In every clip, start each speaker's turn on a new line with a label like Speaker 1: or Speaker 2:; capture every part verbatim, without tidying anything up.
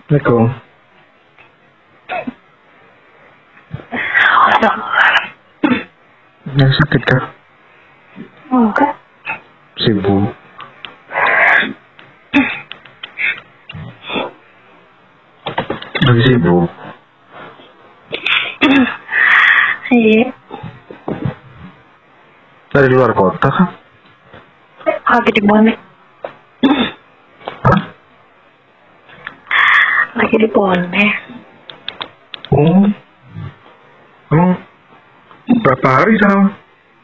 Speaker 1: Assalamualaikum. Yang sakit kah?
Speaker 2: Enggak.
Speaker 1: Sibuk. Lagi sibuk.
Speaker 2: Iya.
Speaker 1: Dari luar kota kah?
Speaker 2: Lagi di Bonek.
Speaker 1: Hah?
Speaker 2: Lagi di Bonek.
Speaker 1: Oh. Emang berapa hari sana?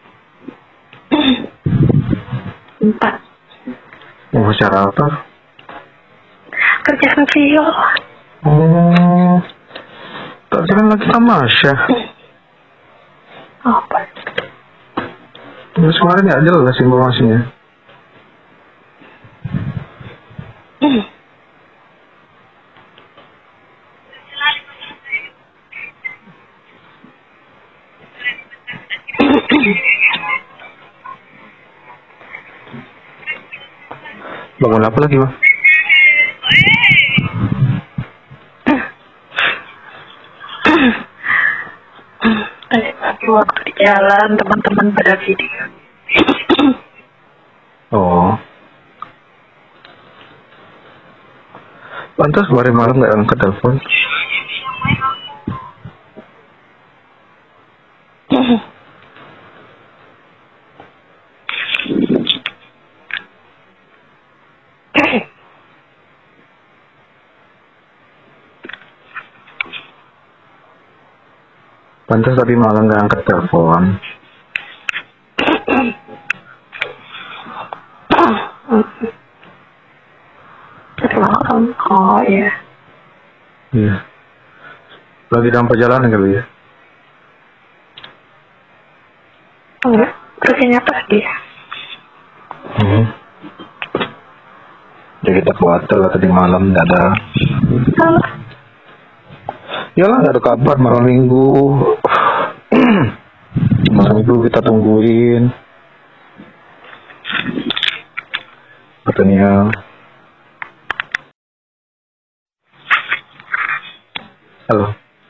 Speaker 2: Empat.
Speaker 1: Mau bicara apa?
Speaker 2: Kerja sosial.
Speaker 1: Oh. Tadi kan lagi sama Asya.
Speaker 2: Apa?
Speaker 1: Terus kemarin nggak jelas informasinya. Bangun apa lagi, Bang?
Speaker 2: Tadi waktu di jalan teman-teman pada video.
Speaker 1: Oh. Pantas kemarin malam nggak angkat telepon. Pantas tadi malam nggak angkat telepon.
Speaker 2: Tadi malam. Oh iya.
Speaker 1: Iya. Lagi dalam perjalanan kali ya?
Speaker 2: Enggak. Perginya tadi.
Speaker 1: Hmm. Jadi kita khawatir lah tadi malam nggak ada.
Speaker 2: Salah.
Speaker 1: Yalah nggak ada kabar malam minggu. Malam minggu kita tungguin. Katanya. Halo.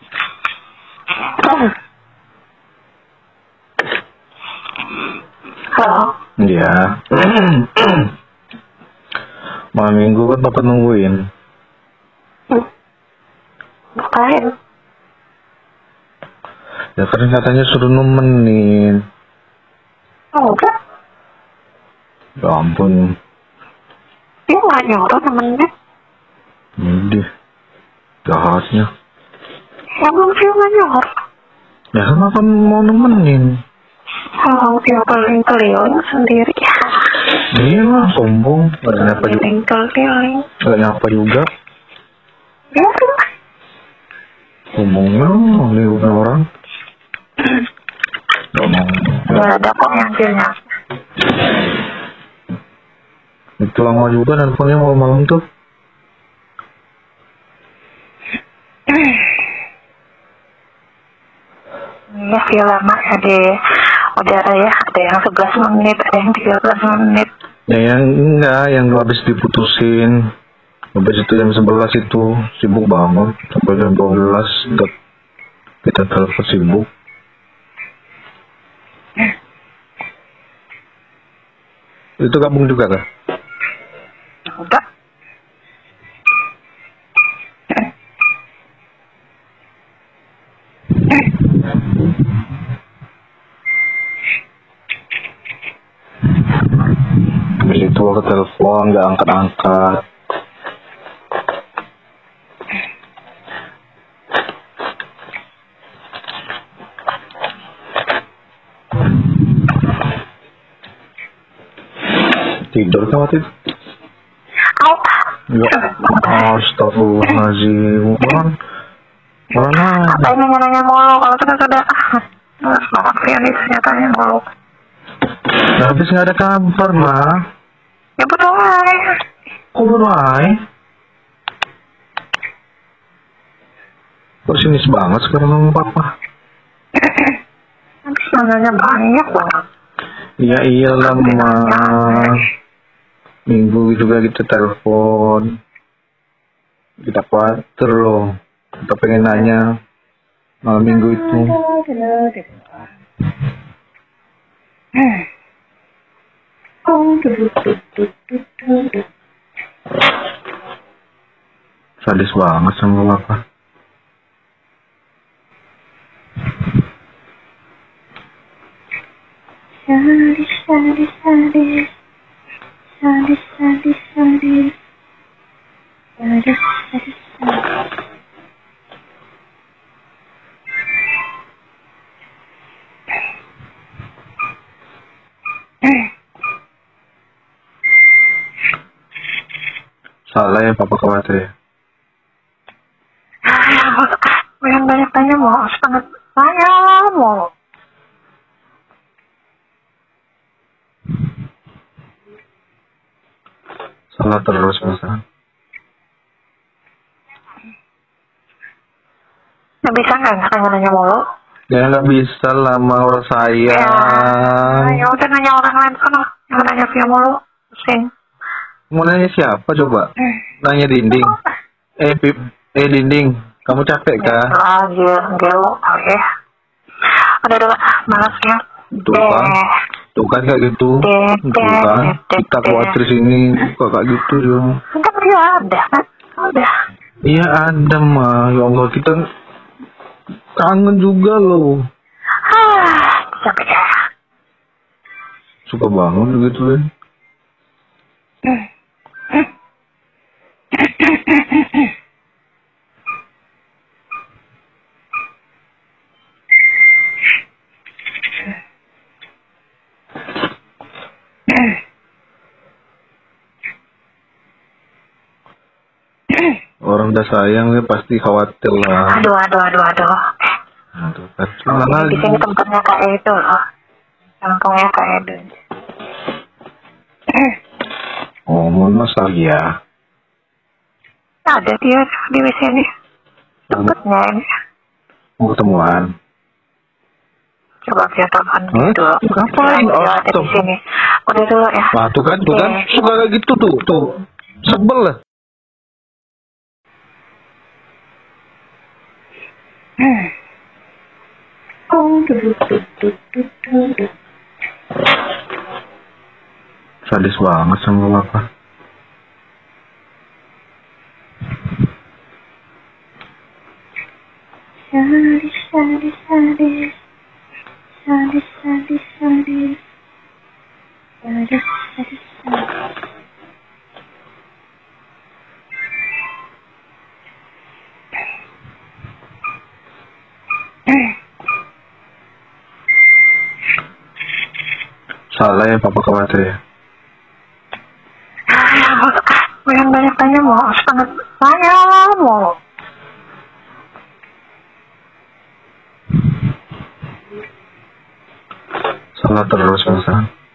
Speaker 2: Oh. Halo.
Speaker 1: Iya. Malam minggu kan papa nungguin.
Speaker 2: Hmm. Ngapain?
Speaker 1: Ya kan katanya suruh nemenin.
Speaker 2: Oh, enggak.
Speaker 1: Ya ampun.
Speaker 2: Dia nggak nyuruh temennya.
Speaker 1: Ini jahatnya.
Speaker 2: Emang dia nggak nyuruh.
Speaker 1: Ya kan papa mau nemenin.
Speaker 2: Kalau dia keliling-keliling sendiri.
Speaker 1: Iya lah, sombong. Gak ada nyapa juga.
Speaker 2: Keliling-keliling.
Speaker 1: Gak nyapa juga.
Speaker 2: Ya kan?
Speaker 1: Sombongnya lihat orang. Ngomong.
Speaker 2: Gak ada kok yang dia nyapa.
Speaker 1: Itu lama juga nelfonnya malam-malam tuh.
Speaker 2: Ya, ya lama ya di udara ya. Ada yang sebelas menit, ada yang tiga belas menit.
Speaker 1: Ya yang enggak, yang habis diputusin. Habis itu jam sebelas itu sibuk banget. Sampai jam dua belas tetap kita telepon sibuk. Itu gabung juga kah?
Speaker 2: Udah.
Speaker 1: Habis itu aku telepon nggak angkat-angkat. Tidur kan waktu itu?
Speaker 2: Apa?
Speaker 1: Ya, astagfirullahaladzim. Orang, orang
Speaker 2: Apa ini nanya mulu kalau kita sudah terus banget sih ini ternyatanya mulu.
Speaker 1: nah, habis nggak ada kabar mah.
Speaker 2: Ya betul aja.
Speaker 1: Kok baru ay? Kok sinis banget sekarang sama papa?
Speaker 2: Habis nanya banyak banget.
Speaker 1: Iya iyalah mah. Minggu juga kita telepon. Kita khawatir loh. Kita pengen nanya malam minggu itu. Sadis banget sama bapak.
Speaker 2: Sadis, sadis, sadis. Sadis, sadis, sadis. Sadis, sadis, sadis.
Speaker 1: Salah ya papa khawatir ya.
Speaker 2: Yang banyak tanya mau, sangat tanya mau.
Speaker 1: Salah terus masa.
Speaker 2: Nggak bisa nggak nanya-nanya mulu?
Speaker 1: Ya nggak bisa lah mau sayang.
Speaker 2: Ya, ya udah nanya orang lain sana. Jangan nanya via mulu. Pusing.
Speaker 1: Mau nanya siapa coba? Nanya dinding. Eh Pip, eh dinding. Kamu capek kah?
Speaker 2: Lagi, gelo, oke. Udah udah, malas ya.
Speaker 1: Tuh kan, tuh kan kayak gitu.
Speaker 2: Deh,
Speaker 1: Tuh kan,
Speaker 2: deh, deh,
Speaker 1: kita
Speaker 2: deh.
Speaker 1: khawatir sini kok kayak gitu dong.
Speaker 2: Enggak dia ada, kan? Udah.
Speaker 1: Iya ada mah, ya Allah kita kangen juga loh.
Speaker 2: Ah, capek ya.
Speaker 1: Suka bangun gitu kan. Orang udah sayang ya pasti khawatir lah.
Speaker 2: Aduh, aduh, aduh, aduh.
Speaker 1: Aduh, kan mana
Speaker 2: Di
Speaker 1: lagi?
Speaker 2: sini tempatnya Kak Edo loh. Kampungnya Kak Edo.
Speaker 1: Oh, masa ya?
Speaker 2: Ada dia di sini. Tempatnya ini.
Speaker 1: Mau ketemuan?
Speaker 2: Coba kita telepon
Speaker 1: Hah?
Speaker 2: dulu.
Speaker 1: Ngapain?
Speaker 2: Dia
Speaker 1: Oh,
Speaker 2: ada
Speaker 1: tuh.
Speaker 2: di sini. Udah dulu ya.
Speaker 1: Wah, tuh kan, tuh kan,
Speaker 2: Oke.
Speaker 1: suka kayak gitu tuh, tuh. Sebel lah. Sadis banget sama bapak.
Speaker 2: Sadis, sadis, sadis. Sadis, sadis, sadis. Sadis, sadis, sadis.
Speaker 1: Salah ya papa khawatir ya.
Speaker 2: Ah, yang banyak tanya mau, sangat tanya mau.
Speaker 1: Salah terus masa.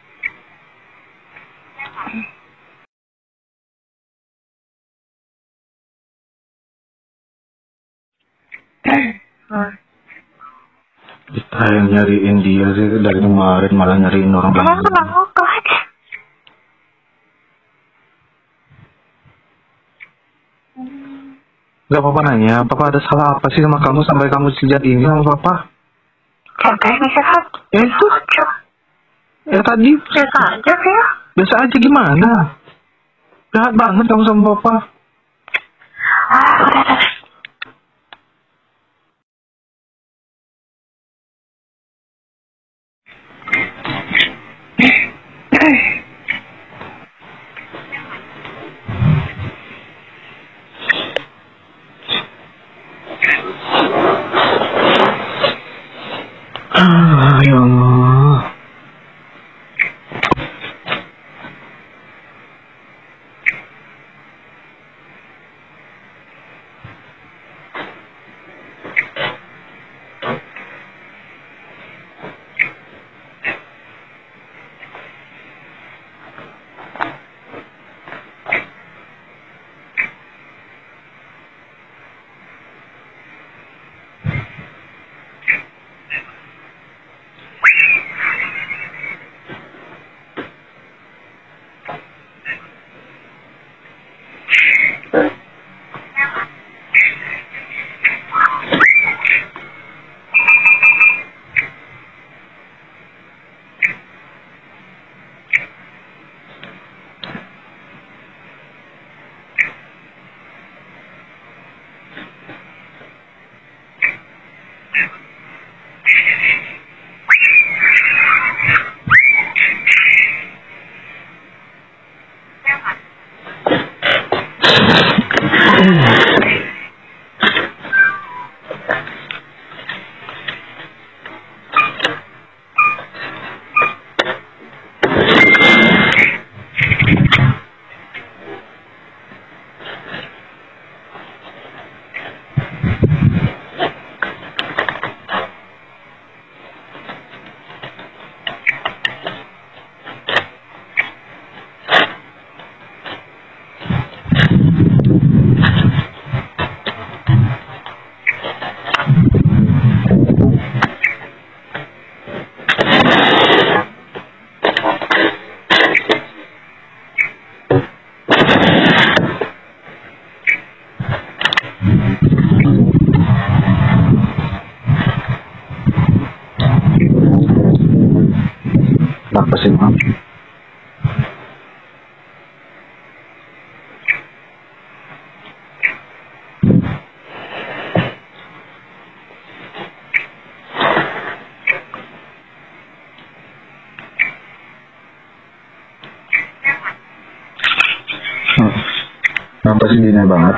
Speaker 2: Hmm.
Speaker 1: Kita yang nyariin dia sih dari kemarin malah nyariin orang
Speaker 2: Emang
Speaker 1: lain.
Speaker 2: kenapa lagi?
Speaker 1: Gak apa-apa nanya, papa ada salah apa sih sama kamu sampai kamu sejat ini sama papa?
Speaker 2: Santai nih sehat.
Speaker 1: Ya itu, ya tadi
Speaker 2: Biasa aja sih ya.
Speaker 1: biasa aja gimana? Jahat banget kamu sama papa.
Speaker 2: Ah, udah, udah.
Speaker 1: Ah, ya Allah. Kenapa sih, Mam? Hmm. Kenapa sih gini banget?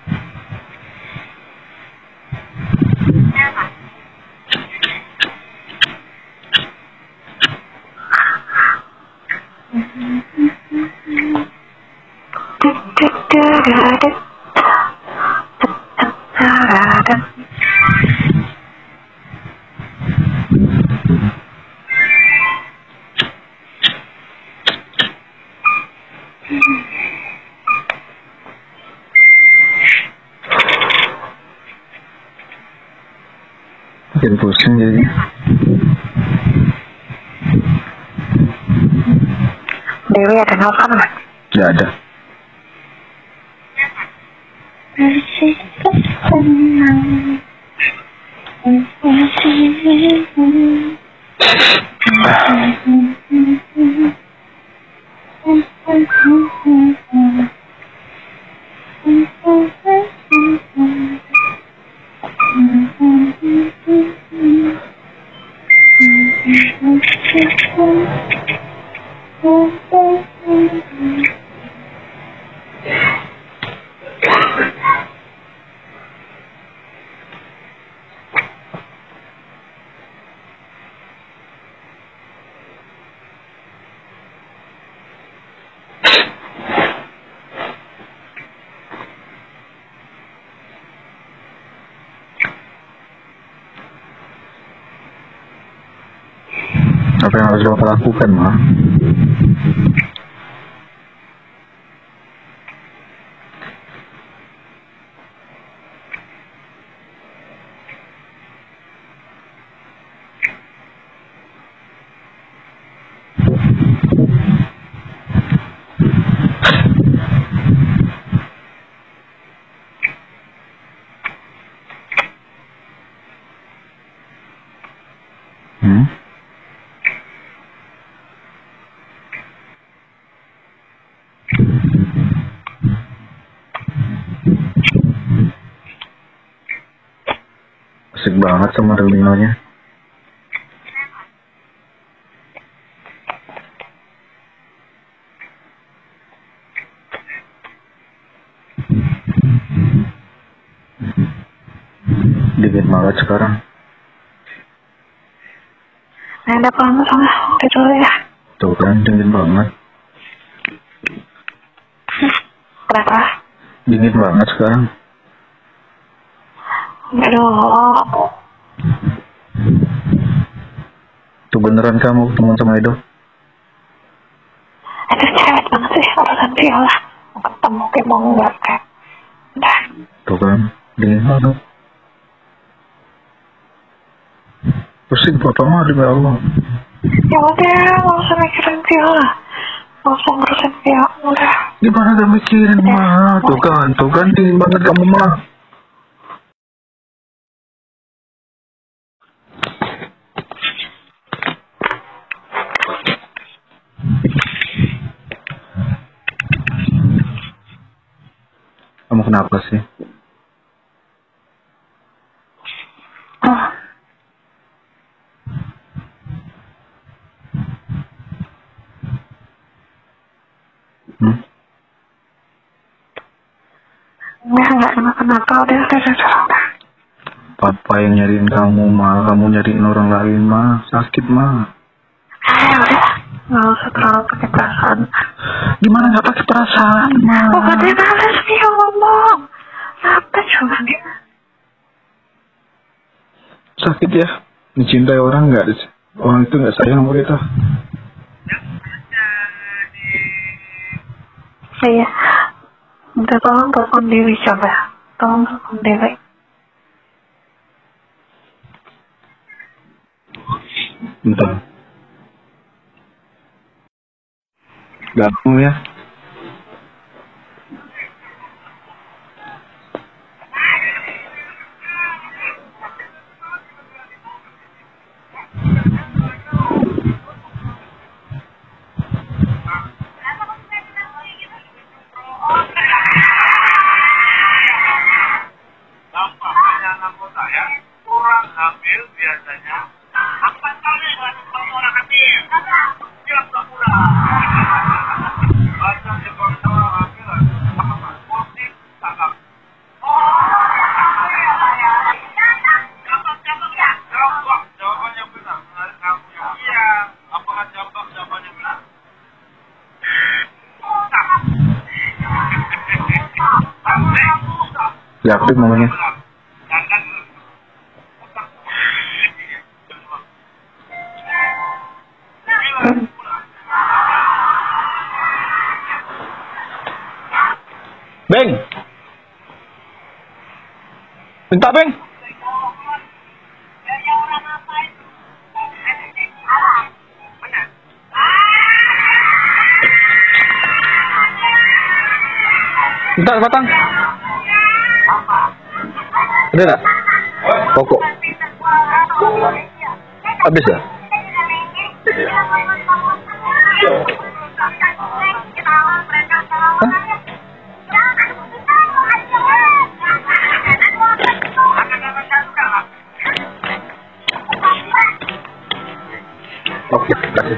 Speaker 1: Bikin pusing jadinya.
Speaker 2: Dewi ada nelfon nggak?
Speaker 1: Gak ada.
Speaker 2: Bersikap tenang.
Speaker 1: Apa yang harus Bapak lakukan, Ma? Hmm? Asik banget sama Relinonya. Dingin banget sekarang.
Speaker 2: Nah, ada banget sama tidur ya.
Speaker 1: Tuh kan, dingin banget.
Speaker 2: Kenapa?
Speaker 1: Dingin banget sekarang.
Speaker 2: Aduh.
Speaker 1: Tuh beneran kamu teman sama Edo?
Speaker 2: Itu cewek banget sih, urusan Viola. Mau ketemu kayak mau enggak kayak. Udah.
Speaker 1: Tuh kan, dingin banget. Pusing Bapak mah demi Allah.
Speaker 2: Ya udah, nggak usah mikirin Viola. Nggak usah ngurusin Viola, udah.
Speaker 1: Gimana gak mikirin, Ma? Tuh kan, tuh kan dingin banget kamu, Ma. Kamu kenapa sih?
Speaker 2: Oh,
Speaker 1: Hmm?
Speaker 2: enggak, enggak kenapa-kenapa. Udah, udah, udah, udah, udah.
Speaker 1: Papa yang nyariin kamu, Ma. Kamu nyariin orang lain, Ma. Sakit, Ma.
Speaker 2: Eh, udah. Nggak usah terlalu pakai perasaan.
Speaker 1: Gimana gak pakai perasaan, Ma?
Speaker 2: Oh, katanya males nih ngomong. Apa coba nih?
Speaker 1: Sakit ya? Mencintai orang gak? Orang itu gak sayang sama kita.
Speaker 2: Iya. Minta tolong telepon Dewi coba. Tolong telepon Dewi.
Speaker 1: Bentar. Gabung ya. Ya aktif namanya. Beng, minta Beng. Minta batang. Ada nggak? Pokok. Habis ya? Oke, kasih.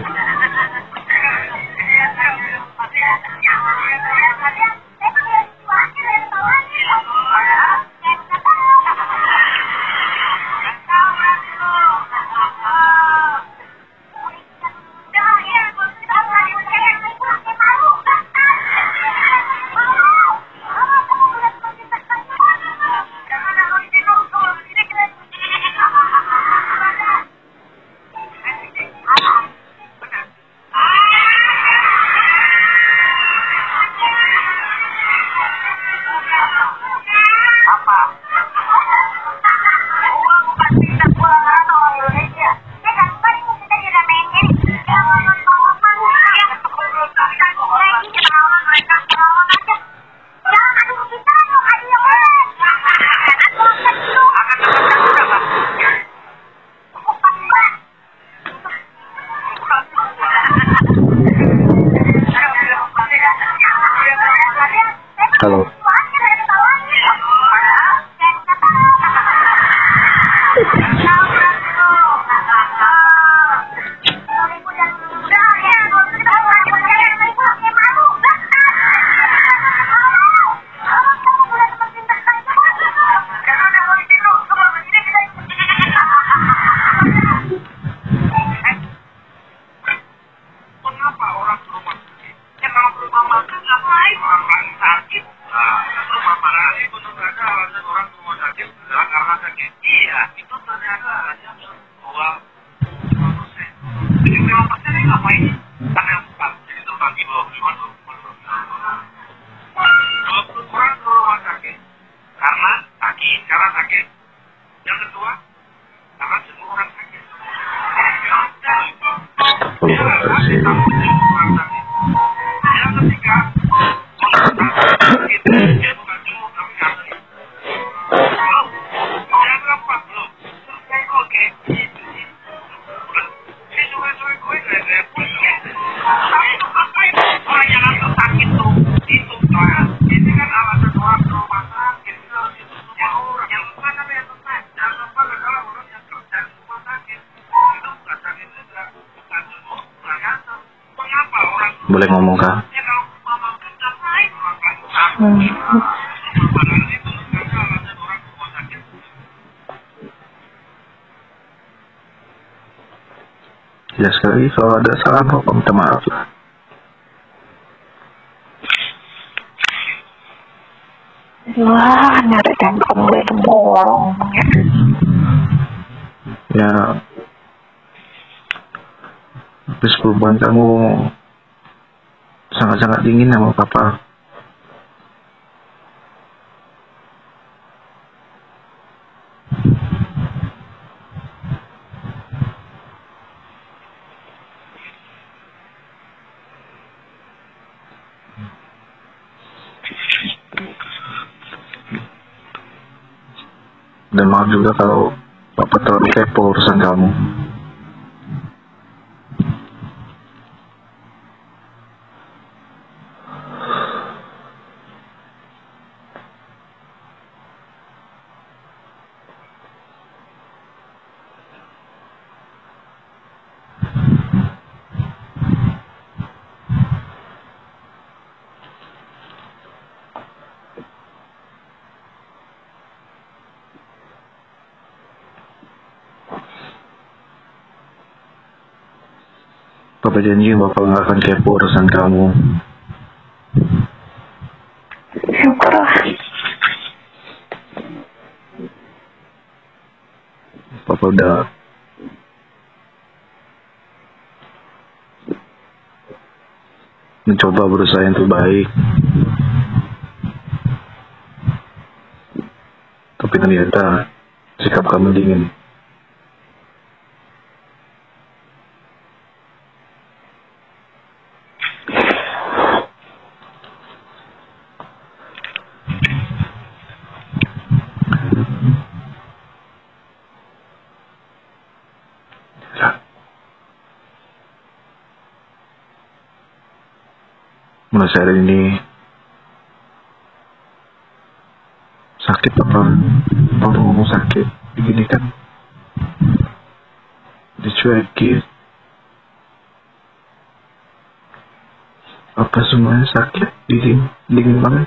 Speaker 1: Halo. Boleh ngomong kah?
Speaker 2: Hmm.
Speaker 1: Ya sekali kalau ada salah apa minta maaf.
Speaker 2: Wah, nyari tembok gue itu bolong ya.
Speaker 1: Ya, habis perubahan kamu sangat-sangat dingin sama papa. Dan maaf juga kalau papa terlalu kepo urusan kamu. Papa janji Bapak nggak akan kepo urusan kamu.
Speaker 2: Syukurlah.
Speaker 1: Papa udah mencoba berusaha yang terbaik. Tapi ternyata sikap kamu dingin. Mulai hari ini sakit apa? Kalau ngomong sakit begini kan dicuekin. Apa semuanya sakit? Dingin, dingin banget.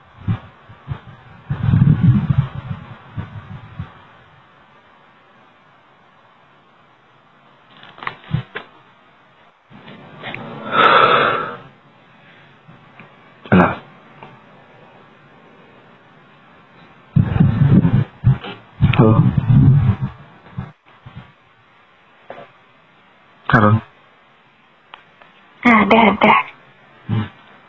Speaker 1: Alah. Halo. Halo.
Speaker 2: Ada, ada.
Speaker 1: Hmm.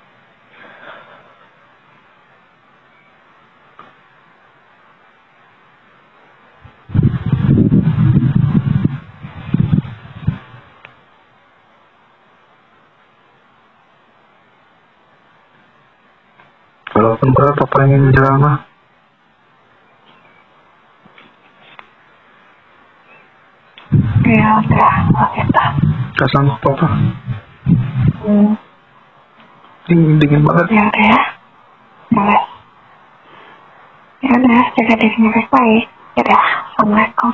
Speaker 1: Walaupun berat Papa ingin menjelma,
Speaker 2: Ya udah, oke tak.
Speaker 1: gak sanggup Papa.
Speaker 2: Hmm.
Speaker 1: Dingin, dingin banget.
Speaker 2: Ya udah ya. Boleh. Ya udah, jaga dirinya baik-baik. Ya udah, assalamualaikum.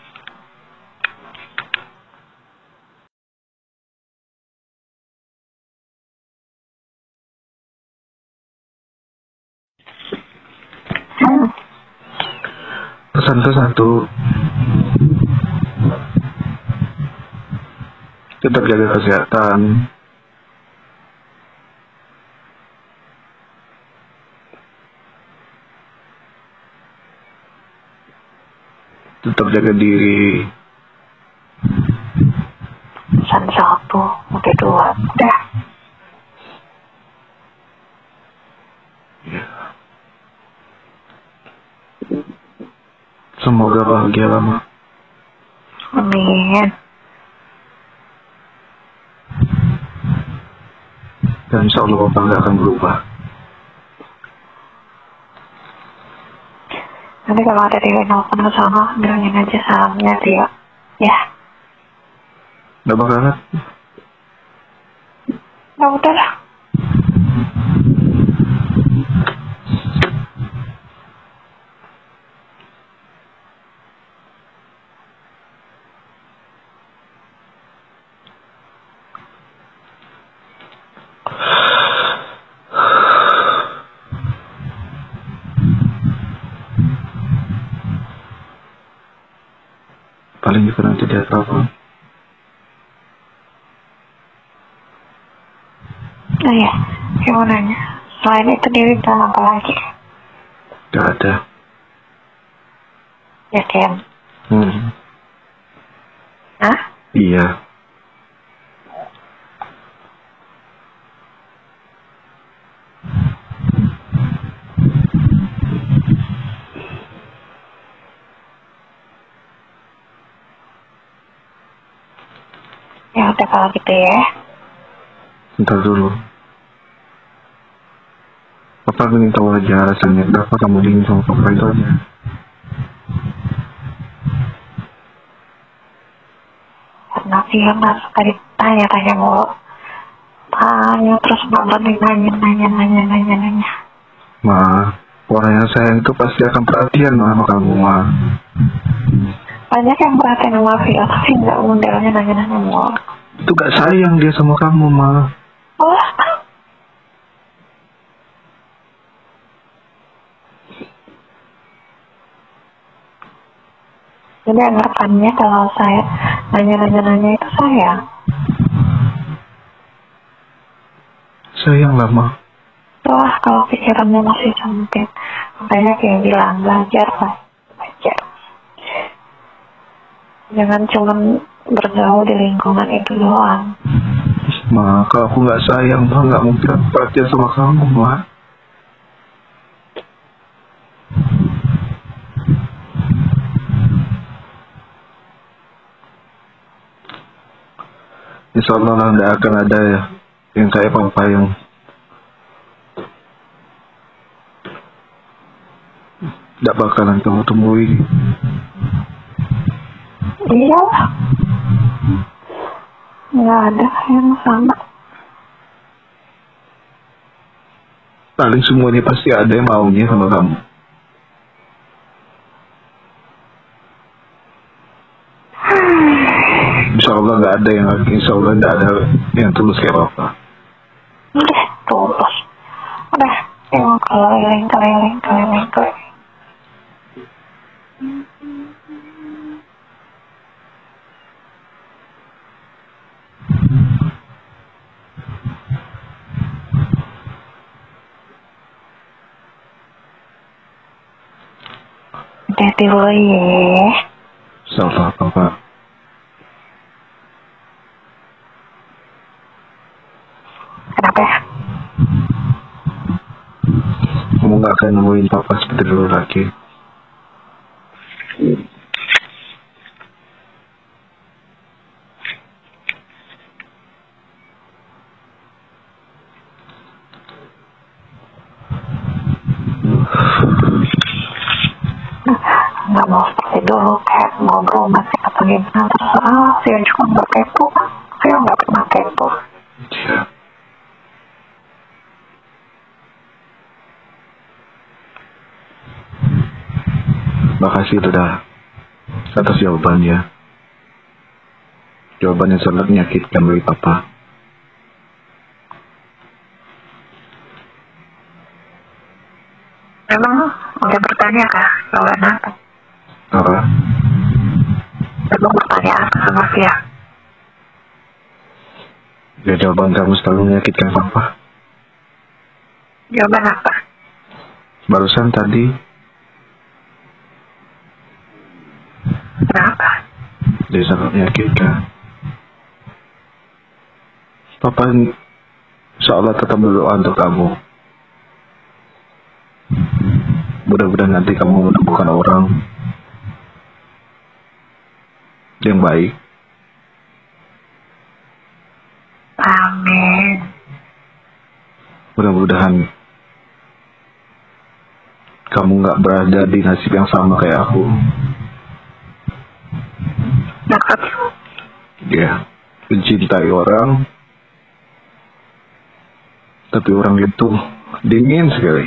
Speaker 2: Hmm.
Speaker 1: Pesan tuh satu, tetap jaga kesehatan. Tetap jaga diri.
Speaker 2: Pesan satu, udah dua, udah.
Speaker 1: Semoga bahagia lama.
Speaker 2: Amin.
Speaker 1: Dan insya Allah Bapak nggak akan berubah.
Speaker 2: Nanti kalau ada Dewi nelfon ke sana, bilangin aja salamnya Rio. Ya.
Speaker 1: Gak bakalan.
Speaker 2: Ya udah lah.
Speaker 1: Paling juga nanti dia telepon.
Speaker 2: Oh iya, saya mau nanya. Selain itu Dewi bilang apa lagi?
Speaker 1: Gak ada.
Speaker 2: Ya Ken.
Speaker 1: Hmm.
Speaker 2: Hah?
Speaker 1: Iya.
Speaker 2: Ya udah kalau gitu ya.
Speaker 1: Bentar dulu. Papa ingin tahu aja rasanya kenapa kamu dingin sama Papa itu aja.
Speaker 2: Karena dia mas tadi tanya-tanya mulu. Tanya terus Mama nih nanya, nanya, nanya, nanya, nanya.
Speaker 1: Ma, orang yang sayang itu pasti akan perhatian sama kamu, Ma.
Speaker 2: Banyak yang perhatian sama Vio, tapi nggak modelnya nanya-nanya mulu.
Speaker 1: Itu gak sayang dia sama kamu, Ma.
Speaker 2: Oh, jadi anggapannya kalau saya nanya-nanya-nanya itu sayang.
Speaker 1: Sayanglah, Ma.
Speaker 2: Wah, kalau pikirannya masih sempit, makanya kayak bilang belajar lah, belajar. Jangan cuman bergaul di lingkungan itu doang.
Speaker 1: Ma, kalau aku nggak sayang, Ma, nggak mungkin aku perhatian sama kamu, Ma. Insya Allah lah nggak akan ada ya yang kayak papa yang nggak bakalan kamu temui.
Speaker 2: Iya lah, nggak ada yang sama.
Speaker 1: Paling semuanya pasti ada yang maunya sama kamu. Insya Allah nggak ada yang Insya Allah nggak ada yang tulus kayak papa.
Speaker 2: Udah, tulus. Udah, yang keliling, keliling, keliling, keliling. Hati-hati dulu ya.
Speaker 1: Salah papa.
Speaker 2: Kenapa ya?
Speaker 1: Kamu nggak akan nemuin papa seperti dulu lagi.
Speaker 2: Nggak mau seperti dulu kayak ngobrol masih atau gimana, terserah. Saya cuma nggak kepo, saya nggak pernah kepo.
Speaker 1: Iya. Makasih sudah atas jawabannya. Jawaban yang sangat menyakitkan bagi papa.
Speaker 2: Memang udah bertanya kah jawaban apa?
Speaker 1: Apa?
Speaker 2: Memang bertanya apa sama dia?
Speaker 1: Ya jawaban kamu selalu menyakitkan papa.
Speaker 2: Jawaban apa?
Speaker 1: Barusan tadi.
Speaker 2: Kenapa?
Speaker 1: Dia sangat menyakitkan. Papa insya Allah tetap berdoa untuk kamu. Mudah-mudahan nanti kamu menemukan orang yang baik.
Speaker 2: Amin.
Speaker 1: Mudah-mudahan kamu nggak berada di nasib yang sama kayak aku.
Speaker 2: Dapat.
Speaker 1: Ya, mencintai orang, tapi orang itu dingin sekali.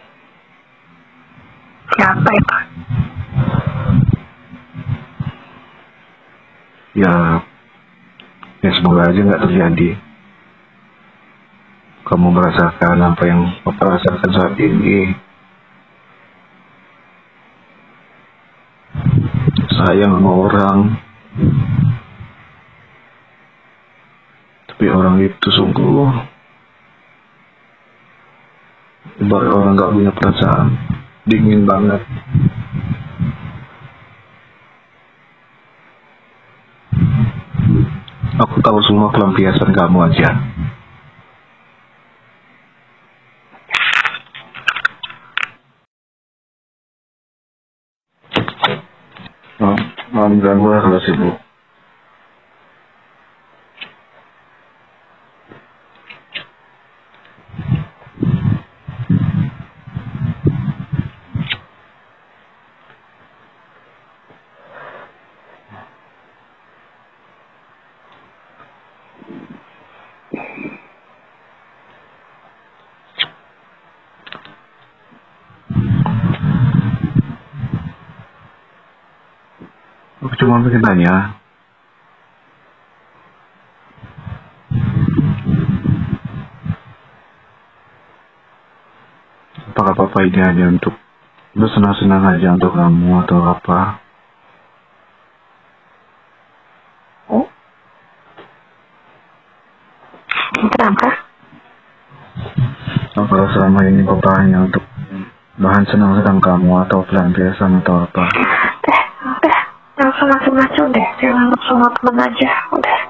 Speaker 2: Siapa itu?
Speaker 1: Ya, ya semoga aja nggak terjadi. Kamu merasakan apa yang Papa rasakan saat ini. Sayang sama orang, tapi orang itu sungguh ibarat orang nggak punya perasaan, dingin banget. Aku tahu semua pelampiasan kamu aja. Oh, malam ganggu lah kalau sibuk. Aku cuma pengen tanya, apakah papa ini hanya untuk bersenang-senang aja untuk kamu atau apa?
Speaker 2: Oh? Kenapa?
Speaker 1: kalau selama ini papa hanya untuk bahan senang-senang kamu atau pelampiasan atau apa.
Speaker 2: Udah, udah, nggak usah macam-macam deh. Jangan anggap semua teman aja, udah.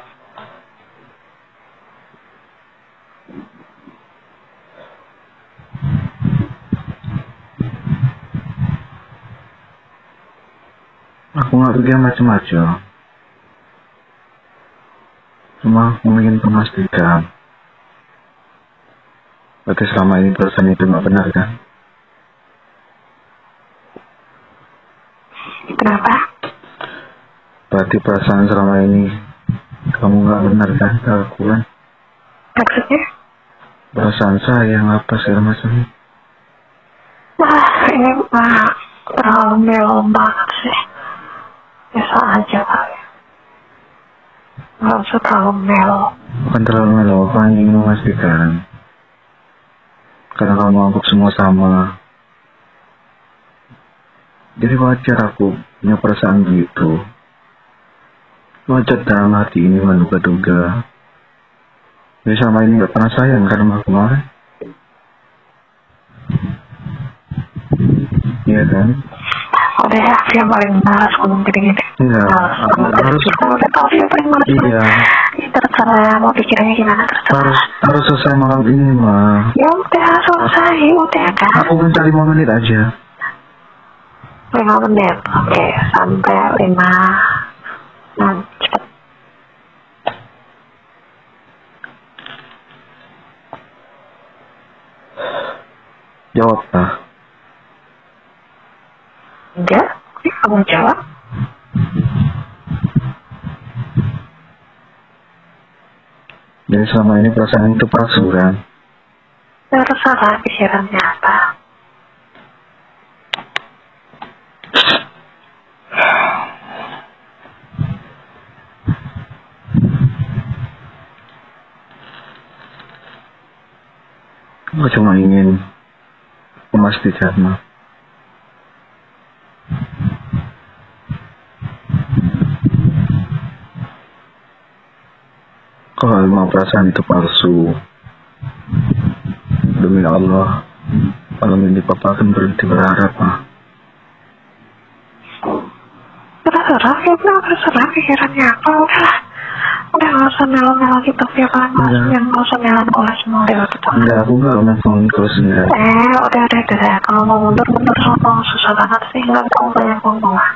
Speaker 1: Aku nggak pikir macam-macam. Cuma aku ingin memastikan. Berarti selama ini perasaan itu nggak benar kan?
Speaker 2: Kenapa?
Speaker 1: Berarti perasaan selama ini kamu nggak benar kan ke aku kan?
Speaker 2: Maksudnya?
Speaker 1: Perasaan sayang apa segala macam.
Speaker 2: Wah, ini mah terlalu melo banget sih. Biasa aja kali. Nggak usah terlalu melo.
Speaker 1: Bukan terlalu melo, aku hanya ingin memastikan. Karena kamu anggap semua sama. Jadi wajar aku punya perasaan begitu. Wajar dalam hati ini menduga-duga. Jadi selama ini gak pernah sayang kan sama aku kemarin. Iya kan?
Speaker 2: Udah ya, dia paling malas ngomong gini-gini.
Speaker 1: Enggak, harus.
Speaker 2: Kamu udah tahu dia paling malas.
Speaker 1: Iya.
Speaker 2: Terserah mau pikirnya gimana terserah.
Speaker 1: Harus harus selesai malam ini mah.
Speaker 2: Ya udah selesai, udah kan.
Speaker 1: Aku minta lima menit aja.
Speaker 2: Lima menit, oke sampai lima. Nah, cepet.
Speaker 1: Jawab lah.
Speaker 2: Enggak, kamu jawab.
Speaker 1: Jadi selama ini perasaan itu palsu kan?
Speaker 2: Terserah pikirannya apa.
Speaker 1: Aku cuma ingin memastikan mah. Kalau memang perasaan itu palsu, demi Allah, malam ini papa akan berhenti berharap mah.
Speaker 2: Terserah, ya udah terserah pikirannya apa, udah. Udah gak usah melo-melo gitu, ya kan? Yang gak usah melankolis mau lewat gitu.
Speaker 1: Enggak, aku gak ngomong kalau sendiri.
Speaker 2: Eh, udah, udah, udah. Kalau mau mundur, mundur sono. Susah banget sih, gak kamu banyak ngomong lah.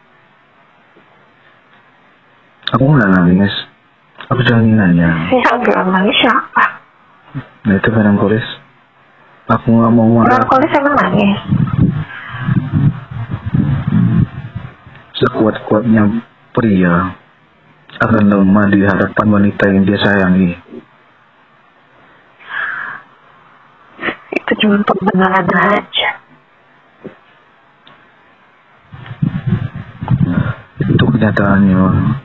Speaker 1: Aku gak nangis. Aku cuma ingin nanya.
Speaker 2: Ya, gak nangis siapa?
Speaker 1: Nah itu melankolis. Aku gak mau marah.
Speaker 2: Melankolis emang nangis?
Speaker 1: Sekuat-kuatnya pria akan lemah di hadapan wanita yang dia sayangi.
Speaker 2: Itu cuma pembenaran aja.
Speaker 1: Itu kenyataannya.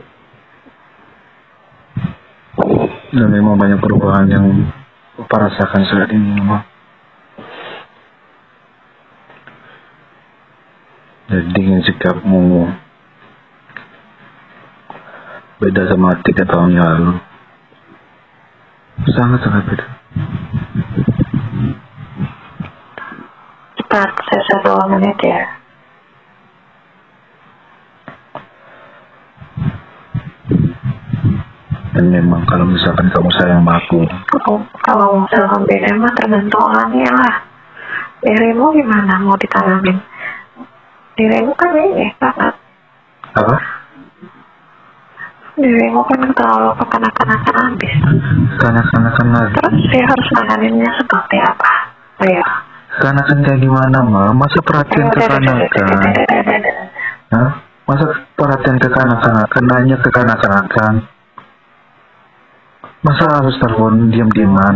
Speaker 1: Dan memang banyak perubahan yang Papa rasakan saat ini, Mama. Jadi dingin sikapmu beda sama tiga tahun yang lalu. Sangat-sangat beda.
Speaker 2: Cepat, saya dua menit ya.
Speaker 1: Dan memang kalau misalkan kamu sayang sama aku,
Speaker 2: Kalau, kalau misalkan beda mah tergantung orangnya lah. Dirimu gimana mau ditanamin? Dirimu kan ini banget.
Speaker 1: apa?
Speaker 2: Dirimu kan terlalu kekanak-kanakan habis.
Speaker 1: Kanak-kanakan lagi.
Speaker 2: Terus dia harus nanganinnya seperti apa? Ayo.
Speaker 1: Kanakan kayak gimana, Ma? Masa perhatian kekanakan? Hah? Masa perhatian kekanak-kanakan? Nanya kekanak-kanakan? Masa harus telepon diam-diaman?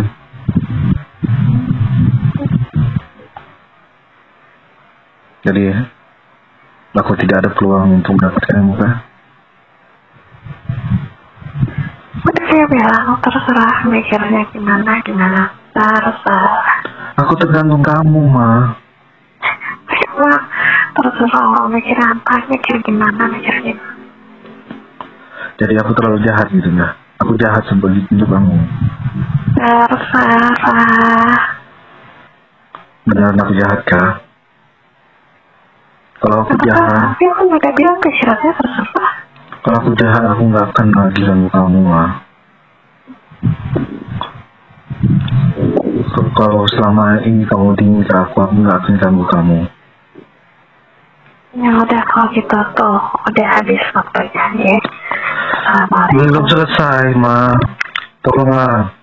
Speaker 1: Jadi, aku tidak ada peluang untuk mendapatkan yang muka.
Speaker 2: Udah saya bilang, terserah mikirnya gimana, gimana. Terserah.
Speaker 1: Aku tergantung kamu, Ma.
Speaker 2: Wah, terserah orang mikir apa, mikir gimana, mikir gimana.
Speaker 1: Jadi aku terlalu jahat gitu, nggak? Aku jahat sebegitu untuk kamu.
Speaker 2: Terserah.
Speaker 1: beneran aku jahat kah? Kalau aku jahat,
Speaker 2: Tapi aku udah bilang ke syaratnya terserah.
Speaker 1: kalau aku jahat aku nggak akan lagi ganggu kamu lah. Kalau selama ini kamu dingin ke aku, aku nggak akan ganggu kamu.
Speaker 2: Ya udah kalau gitu tuh udah habis waktunya ya. Assalamualaikum.
Speaker 1: Belum selesai, Ma. Tolonglah.